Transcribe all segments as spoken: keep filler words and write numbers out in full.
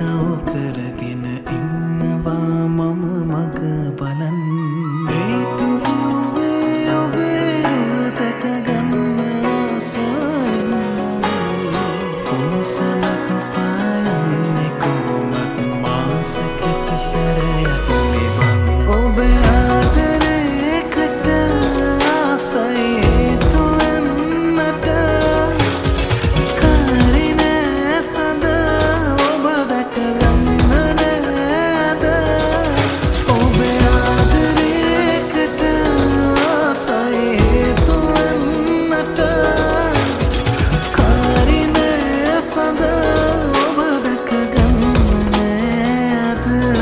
උදව් කරගෙන ඉන්නවා මම මග බලන් හේතු කිව්වේ ඔබේ රුව දැක ගන්න ආසෙන් කොන්සලක් පායන්නේ කොහොමත් මාසෙකට සැරයක් මෙවන් ඔබේ ආදරේකට ආසයි හේතු වෙන්නට කාරිනේ සඳ ඔබ දැක ගන්න නෑද ඔබේ ආදරේකට ආසයි හේතු වෙන්නට කාරිනේ සඳ ඔබ දැක ගන්න නෑද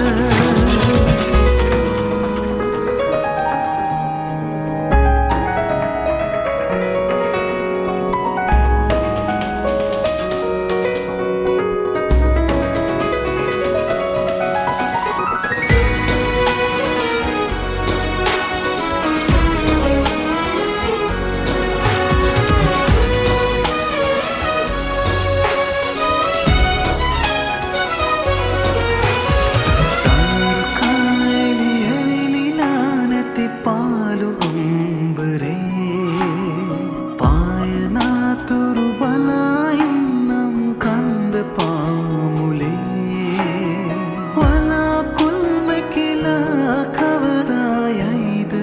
පාලු අම්බරේ පායනාතුරු බලයින්නම් කන්ද පාමුලේ වලාකුල්ම කියලා කවදායයිද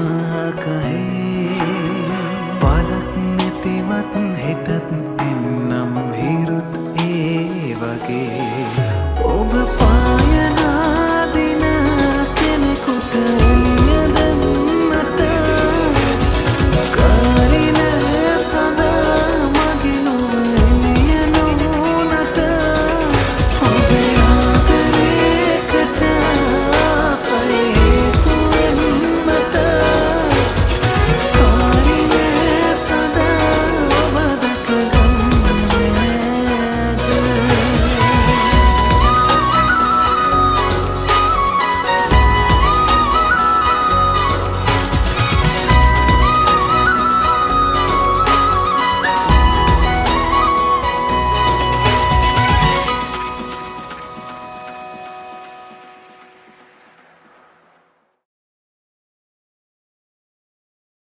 ආකහේ පලක් නැතිවත් හෙටත් එන්නම් හිරුත් ඒ වගේ ඔබ